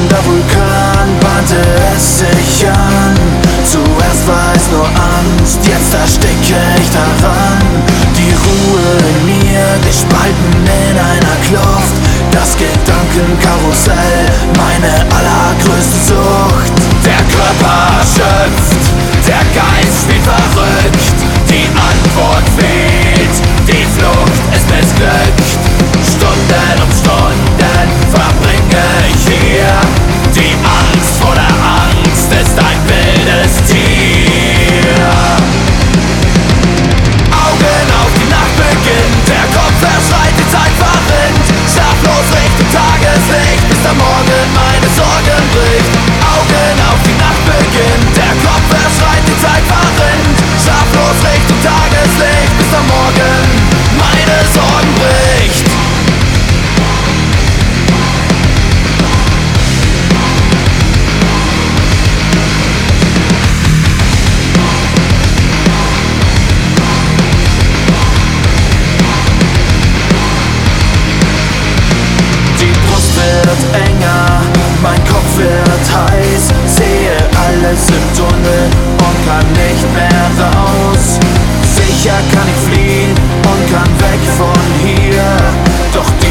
brennender Vulkan bahnte es sich an. Zuerst war es nur Angst, jetzt ersticke ich daran. Die Ruhe in mir, gespalten in einer Kluft. Das Gedankenkarussell, meine allergrößte Sucht. Der Körper schöpft, der Geist spielt verrückt. Die Antwort fehlt, die Flucht ist missglückt. Stunden um Stunden verbringe ich hier. Die Angst vor der Angst ist ein wildes Tier. Augen auf, die Nacht beginnt, der Kopf verschreit, die Zeit verrinnt. Schlaflos Richtung Tageslicht, bis der Morgen meine Sorgen bricht. Augen auf, die Nacht beginnt, der Kopf verschreit, die Zeit verrinnt. Schlaflos Richtung Tageslicht, bis der Morgen meine Sorgen bricht. Enger, mein Kopf wird heiß, sehe alles im Tunnel und kann nicht mehr raus. Sicher kann ich fliehen und kann weg von hier, doch die